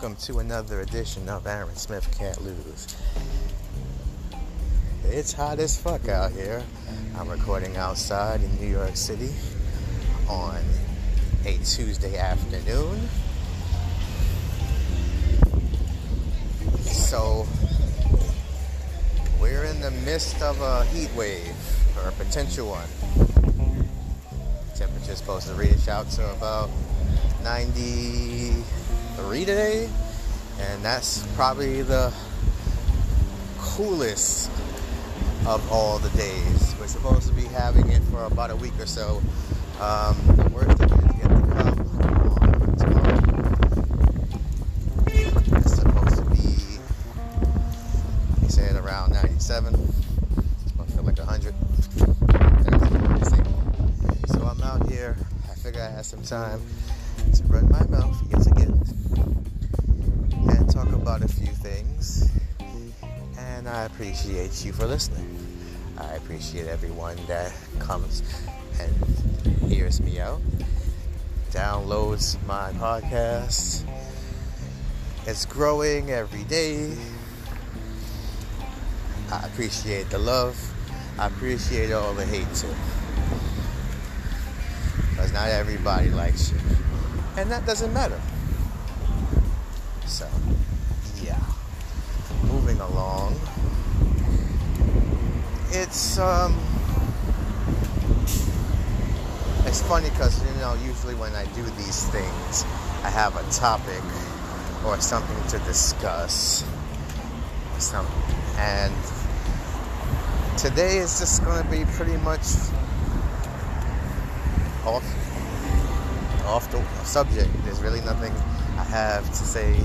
welcome to another edition of Aaron Smith Can't Lose. It's hot as fuck out here. I'm recording outside in New York City on a Tuesday afternoon. So, we're in the midst of a heat wave, or a potential one. Temperature's supposed to reach out to about 93 today, and that's probably the coolest of all the days. We're supposed to be having it for about a week or so. The worst of it is yet to come on tomorrow. It's supposed to be, they said, around 97. It's going to feel like 100. So I'm out here. I figure I had some time to run my mouth yet again and talk about a few things. And I appreciate you for listening. I appreciate everyone that comes and hears me out, downloads my podcast. It's growing every day. I appreciate the love. I appreciate all the hate too. Because not everybody likes you. And that doesn't matter. So, yeah. Moving along. It's funny because, usually when I do these things, I have a topic or something to discuss. And today is just going to be pretty much off the subject. There's really nothing I have to say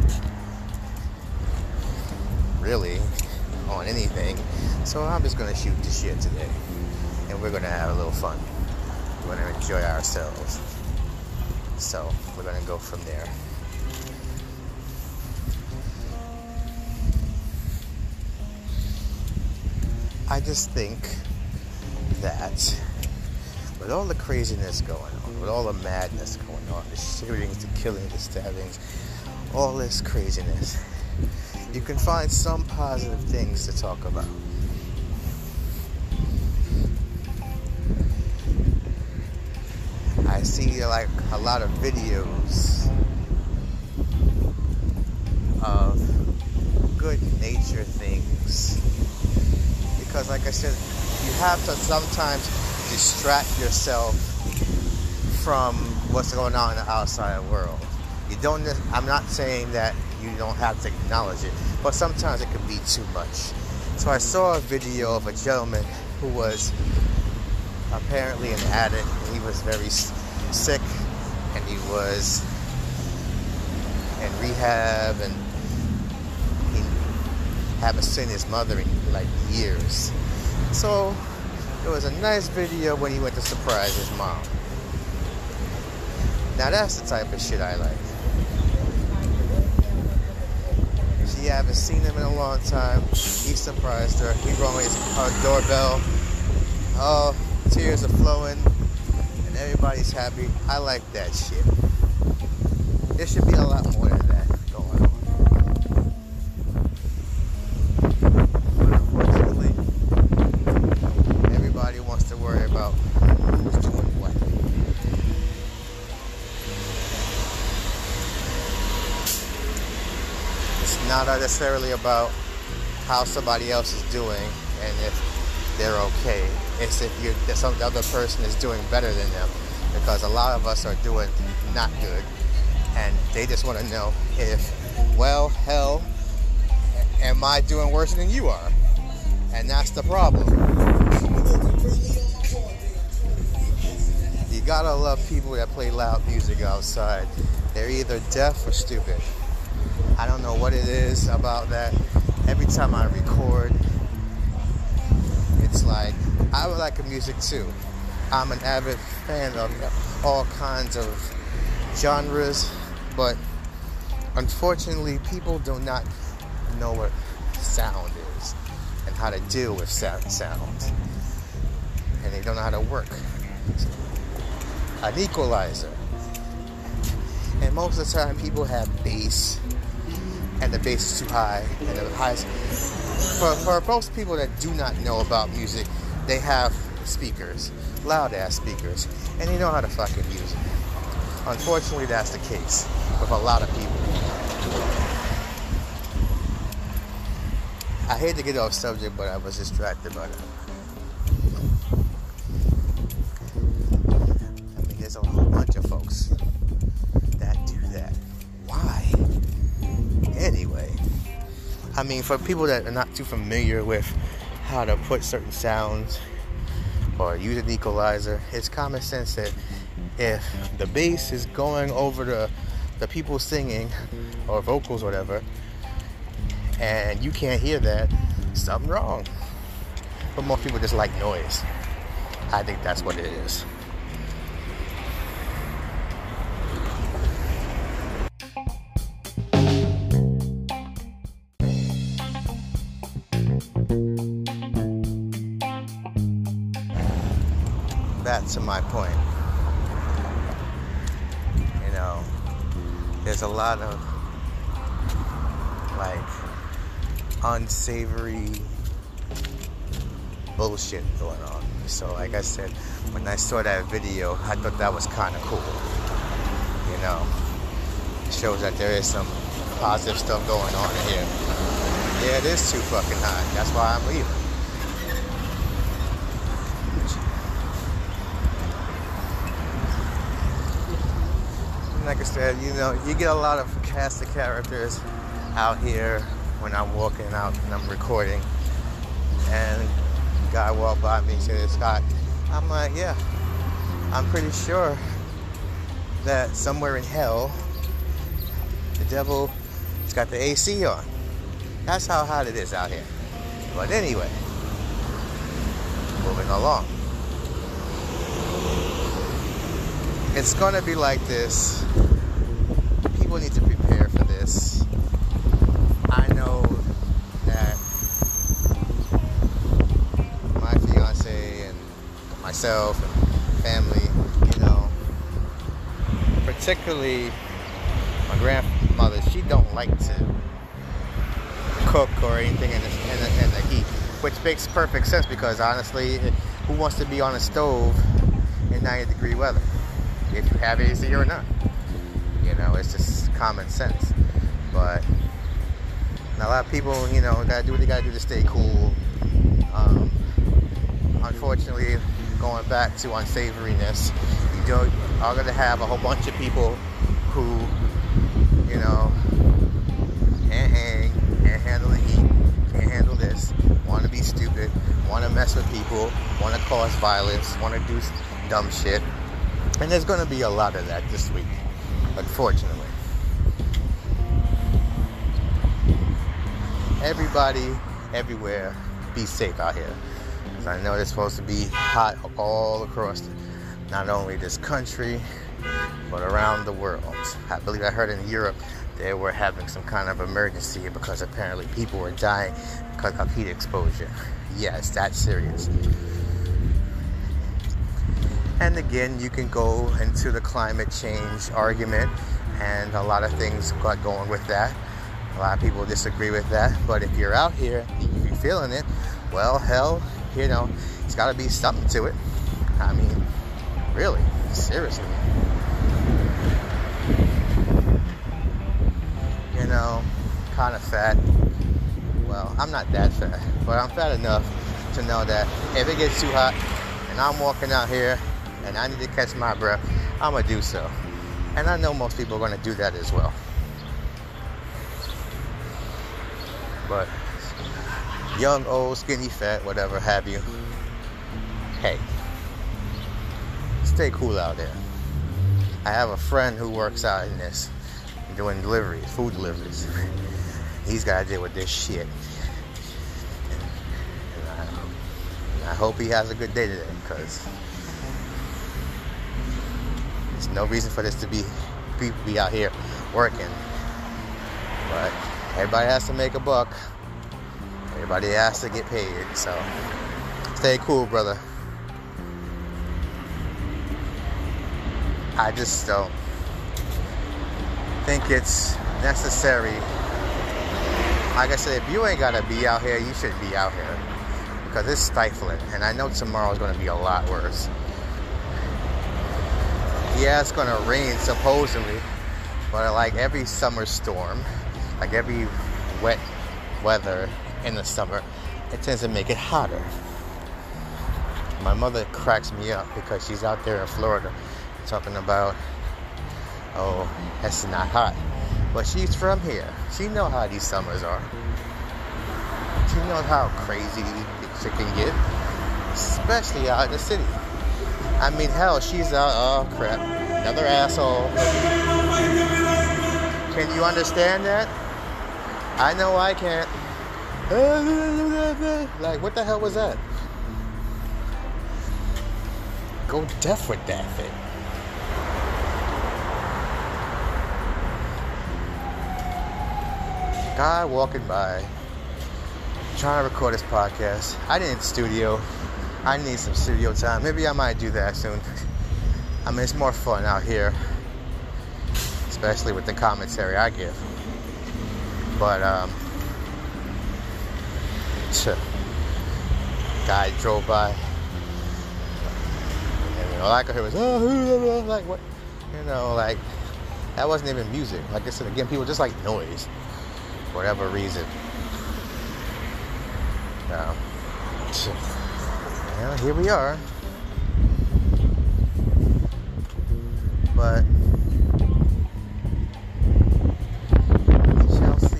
really on anything, so I'm just gonna shoot the shit today, and we're gonna have a little fun. We're gonna enjoy ourselves, so we're gonna go from there. I just think that with all the craziness going on, with all the madness going on, the shootings, the killings, the stabbings, all this craziness, you can find some positive things to talk about. I see a lot of videos of good nature things, because like I said, you have to sometimes distract yourself from what's going on in the outside world. I'm not saying that you don't have to acknowledge it, but sometimes it can be too much. So I saw a video of a gentleman who was apparently an addict, and he was very sick, and he was in rehab, and he hadn't seen his mother in years. So it was a nice video when he went to surprise his mom. Now that's the type of shit I like. She haven't seen him in a long time. He surprised her. He rang her doorbell. Oh, tears are flowing, and everybody's happy. I like that shit. There should be a lot more than that going on. Unfortunately, everybody wants to worry about who's doing what. It's not necessarily about how somebody else is doing and if they're okay. It's if some other person is doing better than them, because a lot of us are doing not good, and they just want to know if, well, hell, am I doing worse than you are? And that's the problem. You gotta love people that play loud music outside. They're either deaf or stupid. I don't know what it is about that. Every time I record, it's like, I would like the music too. I'm an avid fan of all kinds of genres, but unfortunately, people do not know what sound is and how to deal with sound. And they don't know how to work an equalizer. And most of the time, people have bass and the bass is too high, and the highest. For most people that do not know about music, they have speakers, loud ass speakers, and they know how to fucking use it. Unfortunately, that's the case with a lot of people. I hate to get off subject, but I was distracted by that. I mean, there's a whole bunch of folks that do that. Why? Anyway, I mean, for people that are not too familiar with how to put certain sounds or use an equalizer, it's common sense that if the bass is going over the people singing or vocals or whatever, and you can't hear that, something wrong. But most people just like noise. I think that's what it is. Back to my point. You know, there's a lot of like unsavory bullshit going on. So like I said, when I saw that video, I thought that was kind of cool. You know, it shows that there is some positive stuff going on in here. Yeah, it is too fucking hot. That's why I'm leaving. Like I said, you know, you get a lot of cast of characters out here when I'm walking out and I'm recording, and a guy walked by me and said it's hot. I'm like, yeah, I'm pretty sure that somewhere in hell the devil has got the AC on. That's how hot it is out here. But anyway, moving along. It's gonna be like this. People need to prepare for this. I know that my fiance and myself and family, you know, particularly my grandmother, she don't like to cook or anything in the heat, which makes perfect sense because honestly, who wants to be on a stove in 90-degree weather? If you have AC or not. You know, it's just common sense. But a lot of people, you know, gotta do what they gotta do to stay cool. Unfortunately, going back to unsavoriness, you are gonna have a whole bunch of people who, you know, can't hang, can't handle the heat, can't handle this, want to be stupid, want to mess with people, want to cause violence, want to do dumb shit. And there's going to be a lot of that this week, unfortunately. Everybody, everywhere, be safe out here. Because I know it's supposed to be hot all across not only this country, but around the world. I believe I heard in Europe they were having some kind of emergency because apparently people were dying because of heat exposure. Yeah, it's that serious. And again, you can go into the climate change argument, and a lot of things got going with that. A lot of people disagree with that, but if you're out here, you're feeling it, well, hell, you know, it's got to be something to it. I mean, really, seriously. You know, kind of fat. Well, I'm not that fat, but I'm fat enough to know that if it gets too hot and I'm walking out here and I need to catch my breath, I'm going to do so. And I know most people are going to do that as well. But young, old, skinny, fat, whatever have you, hey, stay cool out there. I have a friend who works out in this, doing deliveries, food deliveries. He's got to deal with this shit. And I hope he has a good day today, because there's no reason for this to be people be out here working. But everybody has to make a buck. Everybody has to get paid. So stay cool, brother. I just don't think it's necessary like I said, if you ain't gotta be out here, you shouldn't be out here because it's stifling. And I know tomorrow's gonna be a lot worse. Yeah, it's gonna rain supposedly, but like every summer storm, like every wet weather in the summer, it tends to make it hotter. My mother cracks me up because she's out there in Florida talking about, oh, it's not hot. But she's from here. She knows how these summers are. She knows how crazy it can get, especially out in the city. I mean, hell, she's out. Oh, crap. Another asshole. Can you understand that? I know I can't. Like, what the hell was that? Go deaf with that thing. Guy walking by, trying to record his podcast. I need studio. I need some studio time. Maybe I might do that soon. I mean, it's more fun out here, especially with the commentary I give. But guy drove by, and all I could hear was like what, like that wasn't even music. Like I said again, people just like noise for whatever reason. Well, here we are. But we shall see.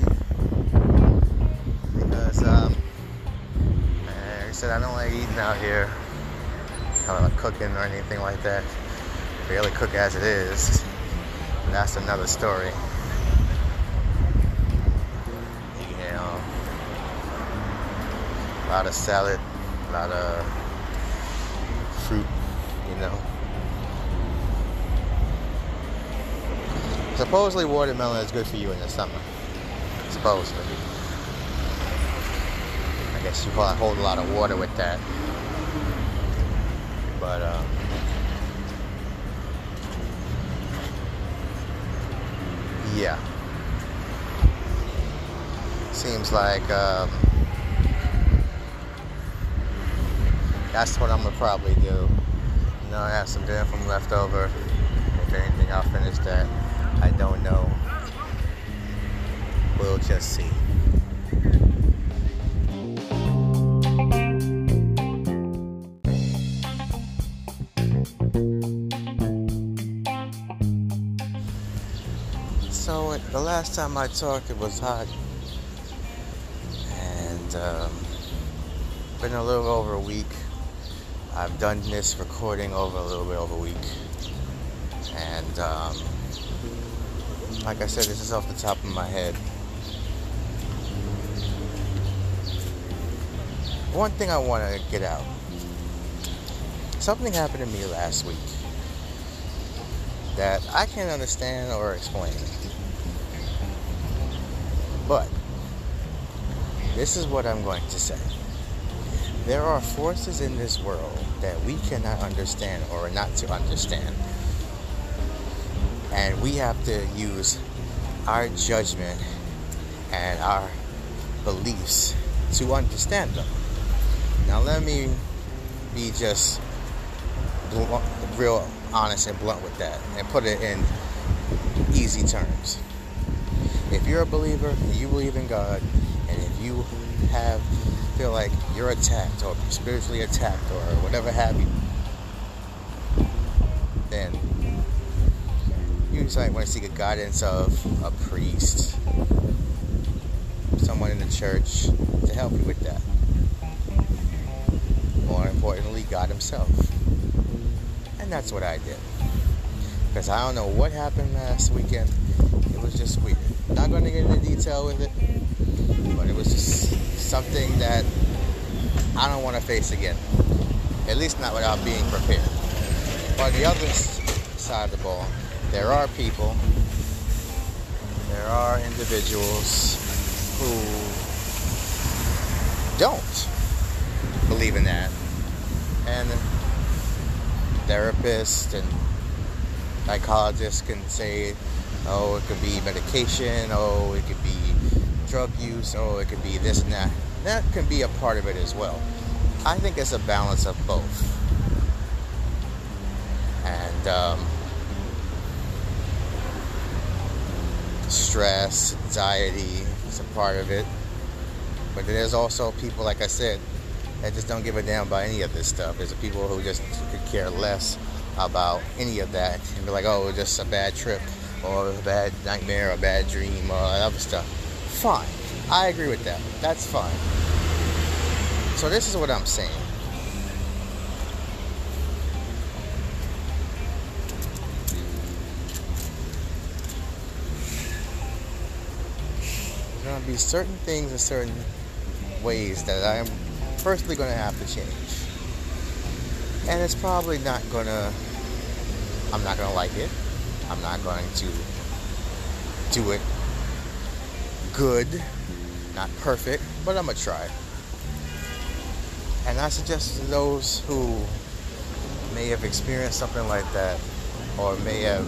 Because like I said, I don't like eating out here. I don't like cooking or anything like that. Barely cook as it is. And that's another story. You know, a lot of salad, a lot of fruit, you know. Supposedly watermelon is good for you in the summer. Supposedly. I guess you probably hold a lot of water with that. But yeah. Seems like that's what I'm gonna probably do. You know, I have some dinner from leftover. If anything, I'll finish that. I don't know. We'll just see. So the last time I talked, it was hot, and been a little over a week. I've done this recording over a little bit over a week, and like I said, this is off the top of my head. One thing I want to get out. Something happened to me last week that I can't understand or explain. But this is what I'm going to say. There are forces in this world that we cannot understand or not to understand. And we have to use our judgment and our beliefs to understand them. Now let me be just real honest and blunt with that and put it in easy terms. If you're a believer and you believe in God, and if you feel like you're attacked or spiritually attacked or whatever have you, then you just want to seek a guidance of a priest, someone in the church to help you with that. More importantly, God himself. And that's what I did. Because I don't know what happened last weekend. It was just weird. Not going to get into detail with it, but it was just something that I don't want to face again. At least not without being prepared. On the other side of the ball, there are people, there are individuals who don't believe in that. And therapists and psychologists can say, oh, it could be medication, oh, it could be drug use, or it could be this and that. That can be a part of it as well. I think it's a balance of both. And stress, anxiety is a part of it. But there's also people, like I said, that just don't give a damn about any of this stuff. There's people who just could care less about any of that and be like, oh, it was just a bad trip, or a bad nightmare, or a bad dream, or other stuff. Fine. I agree with that. That's fine. So this is what I'm saying. There's going to be certain things and certain ways that I am personally going to have to change. And it's probably not going to, I'm not going to like it. I'm not going to do it good, not perfect, but I'm going to try. And I suggest to those who may have experienced something like that, or may have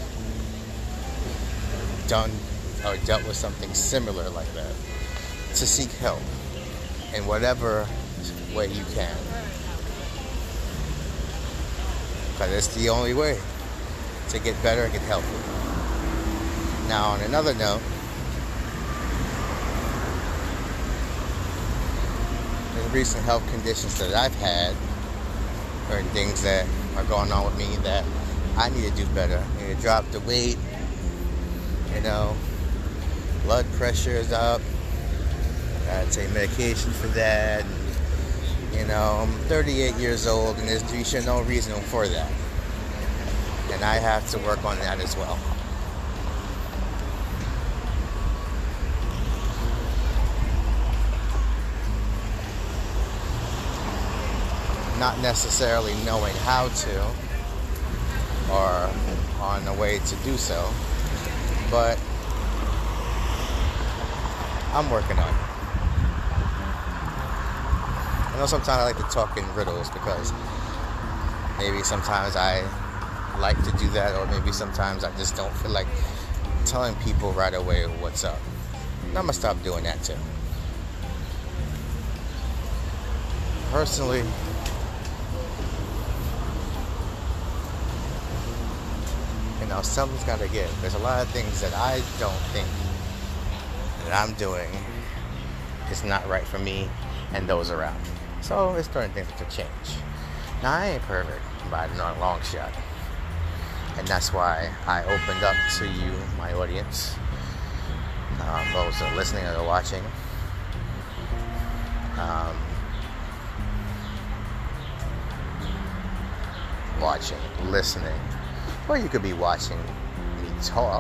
done or dealt with something similar like that, to seek help in whatever way you can. Because it's the only way to get better and get healthy. Now, on another note, the recent health conditions that I've had, or things that are going on with me that I need to do better. I need to drop the weight, blood pressure is up. I gotta take medication for that. I'm 38 years old, and there's no reason for that. And I have to work on that as well. Not necessarily knowing how to, or on the way to do so, but I'm working on it. I know sometimes I like to talk in riddles, because maybe sometimes I like to do that, or maybe sometimes I just don't feel like telling people right away what's up. And I'm going to stop doing that too. Personally, something's got to give. There's a lot of things that I don't think that I'm doing is not right for me and those around me. So it's starting things to change. Now, I ain't perfect by a long shot. And that's why I opened up to you, my audience, those that are listening or watching. Listening. Or you could be watching me talk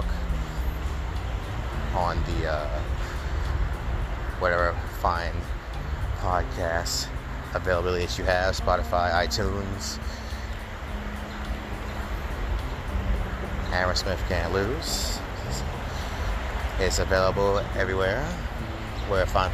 on the whatever fine podcast availability that you have, Spotify, iTunes. Hammersmith Can't Lose. It's available everywhere where fine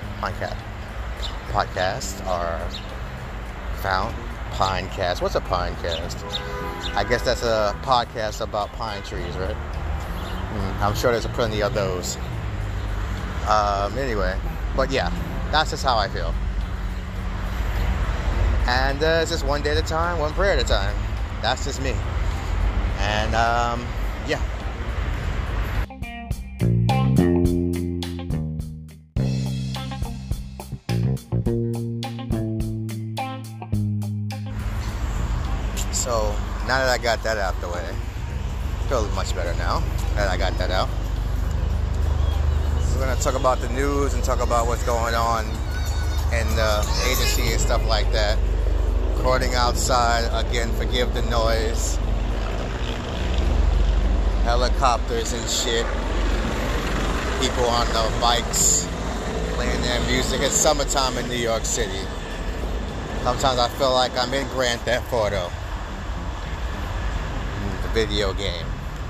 podcasts are found. Pinecast. What's a pinecast? I guess that's a podcast about pine trees, right? I'm sure there's plenty of those. Anyway, but yeah, that's just how I feel. And it's just one day at a time, one prayer at a time. That's just me. And yeah. So now that I got that out the way, I feel much better now that I got that out. We're going to talk about the news and talk about what's going on in the agency and stuff like that. Recording outside, again, forgive the noise. Helicopters and shit. People on the bikes playing their music. It's summertime in New York City. Sometimes I feel like I'm in Grand Theft Auto, the video game.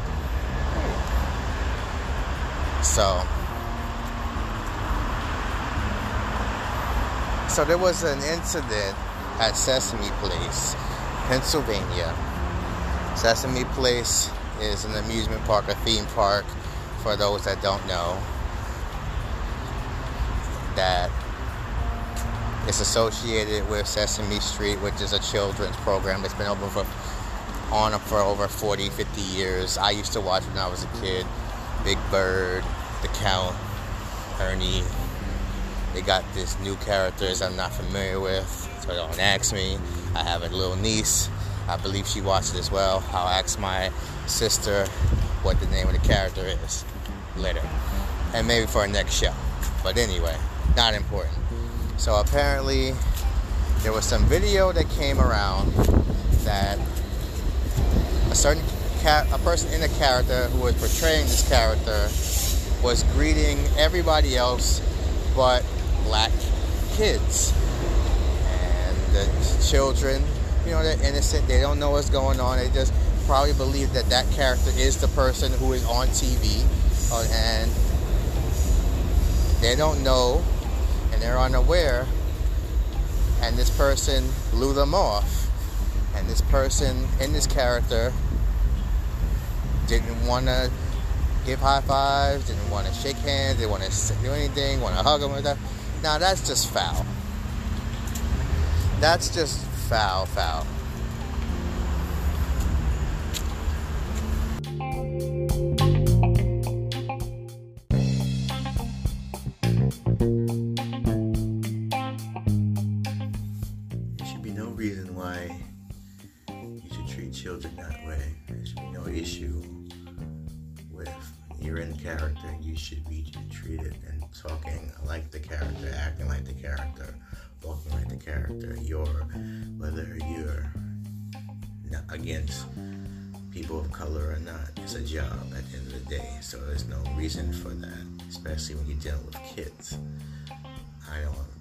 So there was an incident at Sesame Place, Pennsylvania. Sesame Place is an amusement park, a theme park, for those that don't know. that is associated with Sesame Street, which is a children's program that's been on for over 40, 50 years. I used to watch when I was a kid. Big Bird, The Count, Ernie. They got these new characters I'm not familiar with, so don't ask me. I have a little niece. I believe she watched it as well. I'll ask my sister what the name of the character is later. And maybe for our next show. But anyway, not important. So apparently, there was some video that came around that a person in the character who was portraying this character was greeting everybody else but black kids. And the children, they're innocent. They don't know what's going on. They just probably believe that character is the person who is on TV. And they don't know, and they're unaware, and this person blew them off. And this person in this character didn't want to give high fives, didn't want to shake hands, didn't want to do anything, want to hug them or that. Now that's just foul. That's just foul. There should be no reason why you should treat children that way. There should be no issue with you're in character. You should be treated and talking like the character, acting like the character, walking like the character. Whether you're not against people of color or not, it's a job at the end of the day. So there's no reason for that, especially when you're dealing with kids. I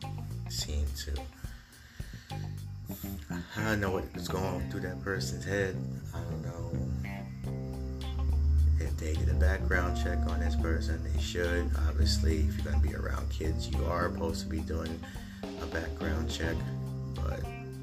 don't know what was going through that person's head. I don't know if they did a background check on this person. They should. Obviously, if you're going to be around kids, you are supposed to be doing a background check. But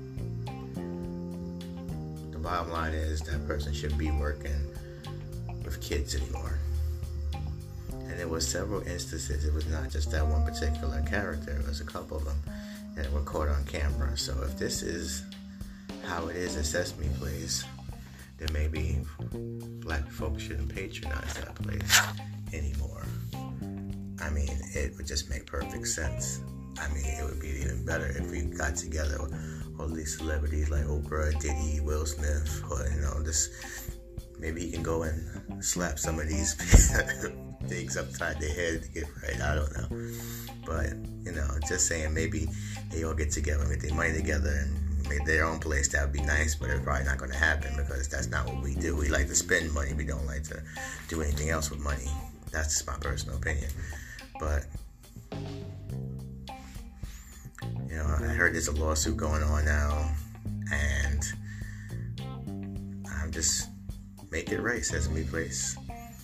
the bottom line is that person shouldn't be working with kids anymore. And there was several instances. It was not just that one particular character. It was a couple of them that were caught on camera. So if this is how it is at Sesame Place, then maybe black folks shouldn't patronize that place anymore. I mean, it would just make perfect sense. I mean, it would be even better if we got together all these celebrities like Oprah, Diddy, Will Smith, or, maybe he can go and slap some of these things upside their head to get right. I don't know. But, just saying, maybe they all get together and get their money together and make their own place. That would be nice, but it's probably not going to happen because that's not what we do. We like to spend money. We don't like to do anything else with money. That's just my personal opinion. But, I heard there's a lawsuit going on now, and I'm just make it right, Sesame Place.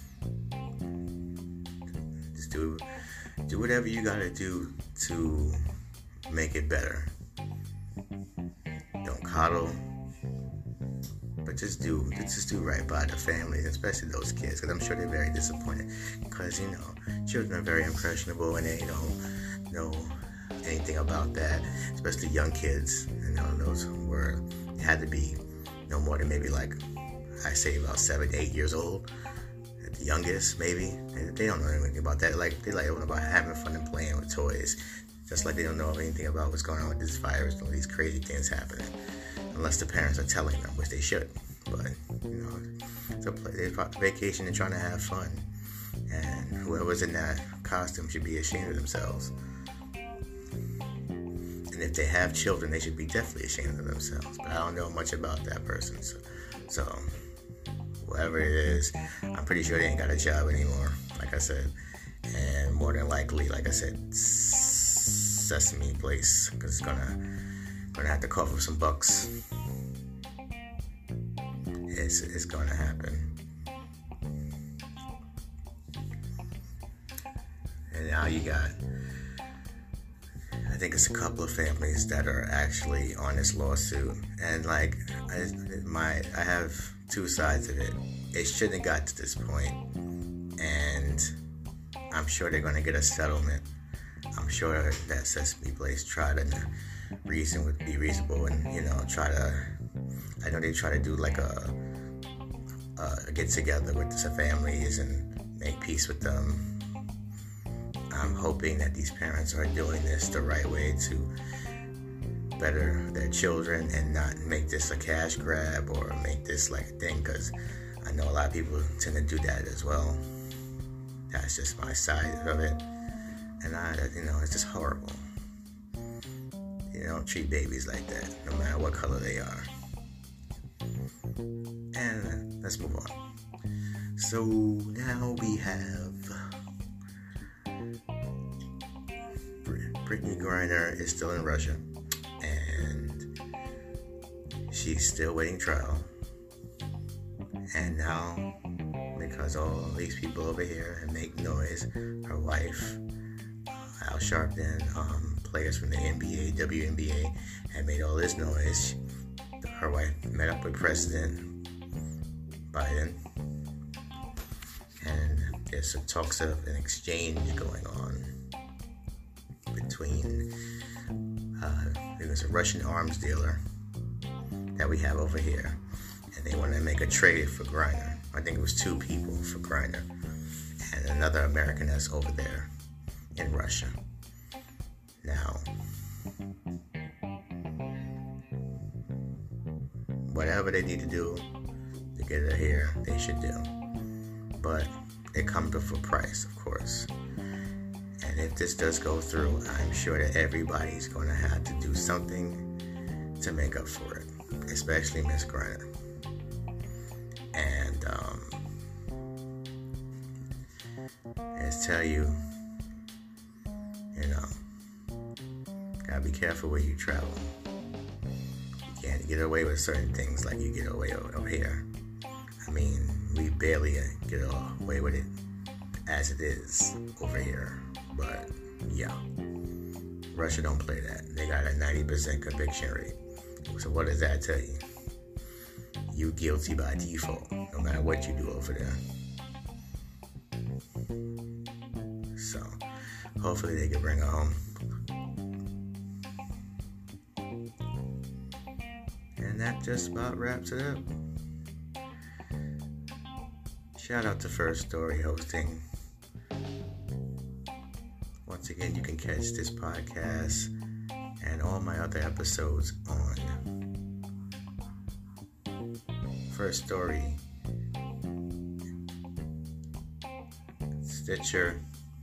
Just do whatever you gotta do to make it better. Don't coddle, but just do right by the families, especially those kids, because I'm sure they're very disappointed. Because children are very impressionable, and they don't know anything about that, especially young kids. Those had to be no more than maybe I say about 7, 8 years old at the youngest, maybe. They don't know anything about that. They know about having fun and playing with toys, just like they don't know anything about what's going on with this virus and all these crazy things happening, unless the parents are telling them, which they should. But it's a play. They're vacation and trying to have fun, and whoever's in that costume should be ashamed of themselves. And if they have children, they should be definitely ashamed of themselves. But I don't know much about that person, so whoever it is, I'm pretty sure they ain't got a job anymore, like I said. And more than likely, like I said, Sesame Place, because it's gonna have to cough up some bucks. It's gonna happen. And now you got, I think it's a couple of families that are actually on this lawsuit, and I have two sides of it. It shouldn't have got to this point, and I'm sure they're going to get a settlement I'm sure that Sesame Place tried to reason would be reasonable and, I know they try to do like a get together with the families and make peace with them. I'm hoping that these parents are doing this the right way to better their children and not make this a cash grab or make this like a thing, because I know a lot of people tend to do that as well. That's just my side of it. And it's just horrible. You don't treat babies like that, no matter what color they are. And let's move on. So now we have Brittney Griner is still in Russia, and she's still waiting trial. And now, because all these people over here make noise, her wife, Al Sharpton, players from the NBA, WNBA, had made all this noise. Her wife met up with President Biden, and there's some talks of an exchange going on between it was a Russian arms dealer that we have over here, and they want to make a trade for Griner. I think it was 2 people for Griner and another American that's over there in Russia. Now, whatever they need to do to get her here, they should do. But it comes with a price, of course. And if this does go through, I'm sure that everybody's going to have to do something to make up for it, especially Miss Griner. And tell you, gotta be careful where you travel. You can't get away with certain things like you get away over here. I mean, we barely get away with it as it is over here. But yeah, Russia don't play that. They got a 90% conviction rate. So what does that tell you? You guilty by default, no matter what you do over there. So hopefully they can bring her home. And that just about wraps it up. Shout out to First Story Hosting. Once again, you can catch this podcast and all my other episodes on First Story, Stitcher,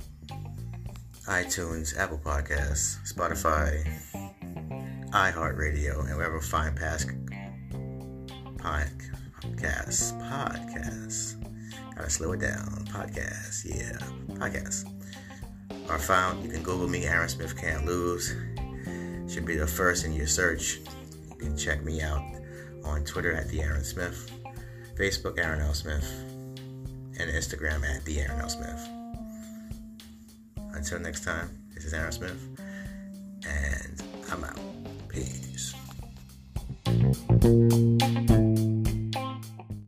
iTunes, Apple Podcasts, Spotify, iHeartRadio, and wherever fine podcasts. Gotta slow it down. Podcasts are found. You can Google me, Aaron Smith Can't Lose. Should be the first in your search. You can check me out on Twitter at The Aaron Smith, Facebook Aaron L. Smith, and Instagram at The Aaron L. Smith. Until next time, this is Aaron Smith, and I'm out. Peace.